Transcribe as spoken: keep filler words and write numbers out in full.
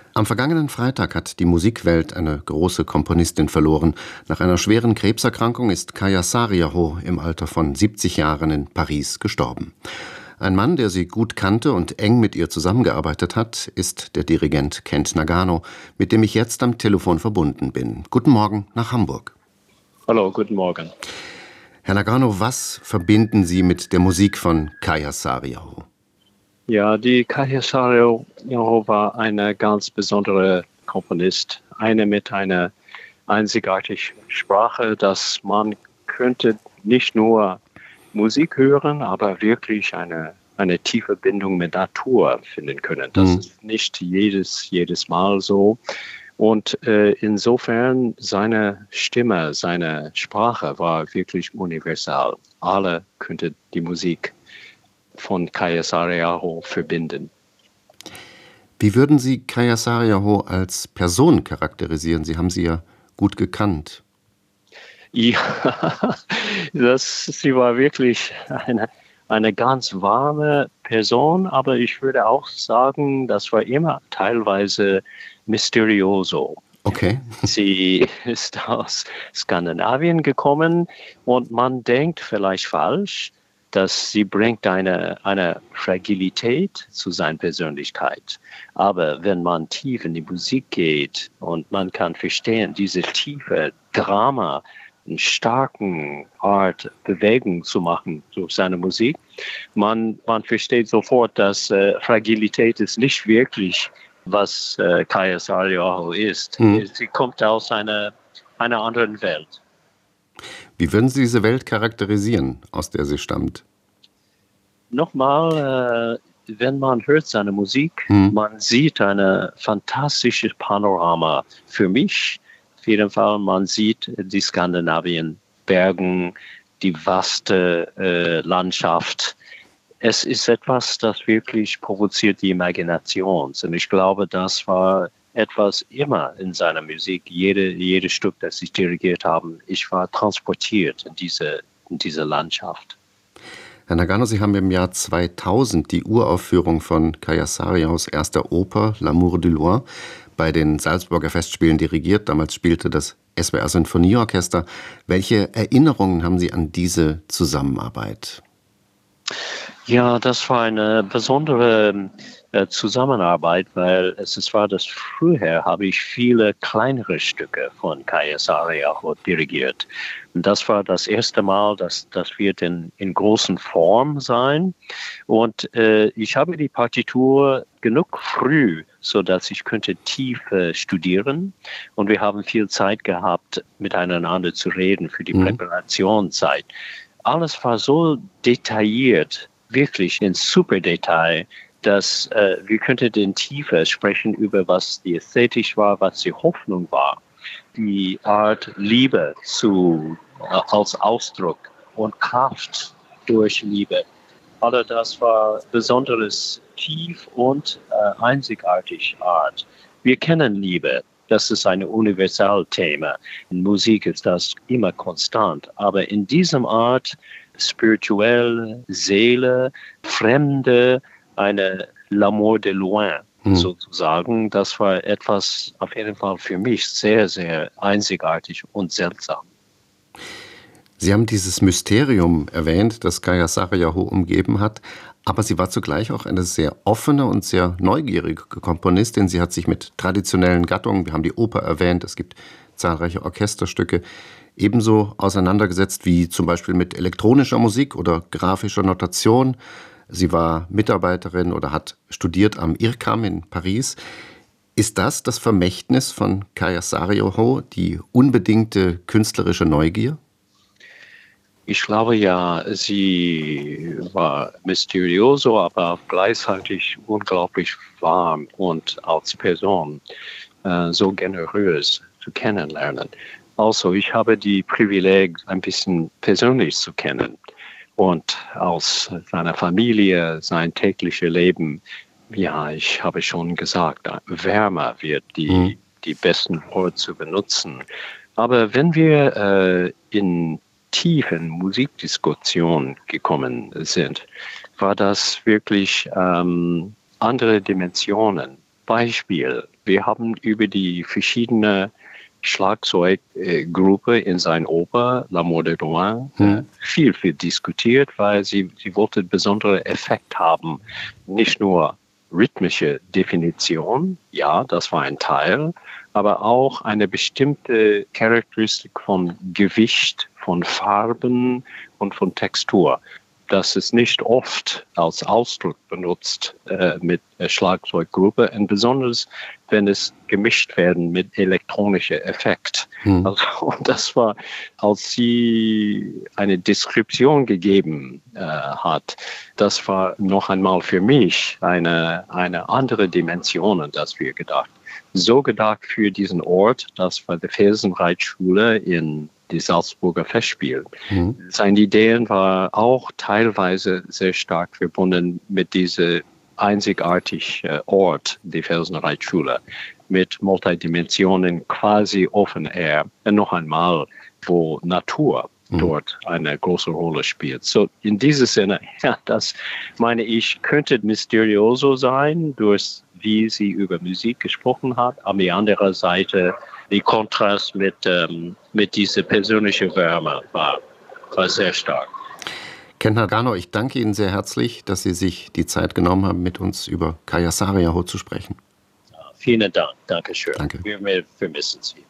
Am vergangenen Freitag hat die Musikwelt eine große Komponistin verloren. Nach einer schweren Krebserkrankung ist Kaija Saariaho im Alter von siebzig Jahren in Paris gestorben. Ein Mann, der sie gut kannte und eng mit ihr zusammengearbeitet hat, ist der Dirigent Kent Nagano, mit dem ich jetzt am Telefon verbunden bin. Guten Morgen nach Hamburg. Hallo, guten Morgen. Herr Nagano, was verbinden Sie mit der Musik von Kaija Saariaho? Ja, die Kaija Saariaho war eine ganz besondere Komponist. Eine mit einer einzigartigen Sprache, dass man könnte nicht nur Musik hören, aber wirklich eine, eine tiefe Bindung mit Natur finden können. Das mhm. ist nicht jedes, jedes Mal so. Und äh, insofern seine Stimme, seine Sprache war wirklich universal. Alle könnten die Musik von Kaija Saariaho verbinden. Wie würden Sie Kaija Saariaho als Person charakterisieren? Sie haben sie ja gut gekannt. Ja, das, sie war wirklich eine, eine ganz warme Person, aber ich würde auch sagen, das war immer teilweise mysterioso. Okay. Sie ist aus Skandinavien gekommen und man denkt vielleicht falsch, dass sie bringt eine, eine Fragilität zu seiner Persönlichkeit. Aber wenn man tief in die Musik geht und man kann verstehen, diese tiefe Drama, eine starke Art Bewegung zu machen durch seine Musik, man, man versteht sofort, dass äh, Fragilität ist nicht wirklich, was äh, Kaija Saariaho ist. Mhm. Sie kommt aus einer, einer anderen Welt. Wie würden Sie diese Welt charakterisieren, aus der sie stammt? Nochmal, äh, wenn man hört seine Musik, hm. man sieht eine fantastische Panorama. Für mich, auf jeden Fall, man sieht die Skandinavien, Bergen, die vaste äh, Landschaft. Es ist etwas, das wirklich provoziert die Imagination. Und ich glaube, das war etwas immer in seiner Musik. Jede, jedes Stück, das ich dirigiert habe, ich war transportiert in diese, in diese Landschaft. Herr Nagano, Sie haben im Jahr zweitausend die Uraufführung von Kaija Saariahos erster Oper L'Amour de Loin bei den Salzburger Festspielen dirigiert. Damals spielte das S W R Sinfonieorchester. Welche Erinnerungen haben Sie an diese Zusammenarbeit? Ja, das war eine besondere äh, Zusammenarbeit, weil es, es war das früher, habe ich viele kleinere Stücke von Kaija Saariaho dirigiert. Und das war das erste Mal, dass das wird in, in großen Form sein. Und äh, ich habe die Partitur genug früh, so dass ich könnte tief äh, studieren. Und wir haben viel Zeit gehabt, miteinander zu reden für die mhm. Präparationszeit. Alles war so detailliert, wirklich in super Detail, dass äh, wir könnten in Tiefe sprechen über was die Ästhetik war, was die Hoffnung war, die Art Liebe zu äh, als Ausdruck und Kraft durch Liebe. All das war besonderes tief und äh, einzigartig Art. Wir kennen Liebe. Das ist ein Universalthema. In Musik ist das immer konstant. Aber in diesem Art, spirituell, Seele, Fremde, eine L'Amour de Loin hm. sozusagen, das war etwas auf jeden Fall für mich sehr, sehr einzigartig und seltsam. Sie haben dieses Mysterium erwähnt, das Kaija Saariaho umgeben hat. Aber sie war zugleich auch eine sehr offene und sehr neugierige Komponistin. Sie hat sich mit traditionellen Gattungen, wir haben die Oper erwähnt, es gibt zahlreiche Orchesterstücke, ebenso auseinandergesetzt wie zum Beispiel mit elektronischer Musik oder grafischer Notation. Sie war Mitarbeiterin oder hat studiert am I R C A M in Paris. Ist das das Vermächtnis von Kaija Saariaho, die unbedingte künstlerische Neugier? Ich glaube ja, sie war mysterioso, aber auch gleichzeitig unglaublich warm und als Person äh, so generös zu kennenlernen. Also, ich habe die Privileg, ein bisschen persönlich zu kennen und aus seiner Familie, sein tägliches Leben. Ja, ich habe schon gesagt, wärmer wird die, mhm. die besten Worte zu benutzen. Aber wenn wir äh, in tiefen Musikdiskussion gekommen sind, war das wirklich ähm, andere Dimensionen Beispiel, wir haben über die verschiedenen Schlagzeuggruppe in seiner Oper L'Amour de Rouen hm. viel, viel diskutiert, weil sie, sie wollte besonderen Effekt haben. Nicht nur rhythmische Definition, ja, das war ein Teil, aber auch eine bestimmte Charakteristik von Gewicht, von Farben und von Textur. Das ist nicht oft als Ausdruck benutzt äh, mit der Schlagzeuggruppe und besonders, wenn es gemischt werden mit elektronischer Effekt. Hm. Also, und das war, als sie eine Deskription gegeben äh, hat, das war noch einmal für mich eine, eine andere Dimension, an das wir gedacht. So gedacht für diesen Ort, das war die Felsenreitschule in die Salzburger Festspiel. Mhm. Seine Ideen waren auch teilweise sehr stark verbunden mit diesem einzigartigen Ort, die Felsenreitschule, mit Multidimensionen, quasi Open Air. Und noch einmal, wo Natur mhm. dort eine große Rolle spielt. So in diesem Sinne, ja, das meine ich, könnte mysterioso sein, durch wie sie über Musik gesprochen hat. An der anderen Seite, der Kontrast mit, ähm, mit dieser persönlichen Wärme war, war sehr stark. Kent Nagano, ich danke Ihnen sehr herzlich, dass Sie sich die Zeit genommen haben, mit uns über Kaya Saariaho zu sprechen. Vielen Dank. Dankeschön. Danke. Wir vermissen Sie.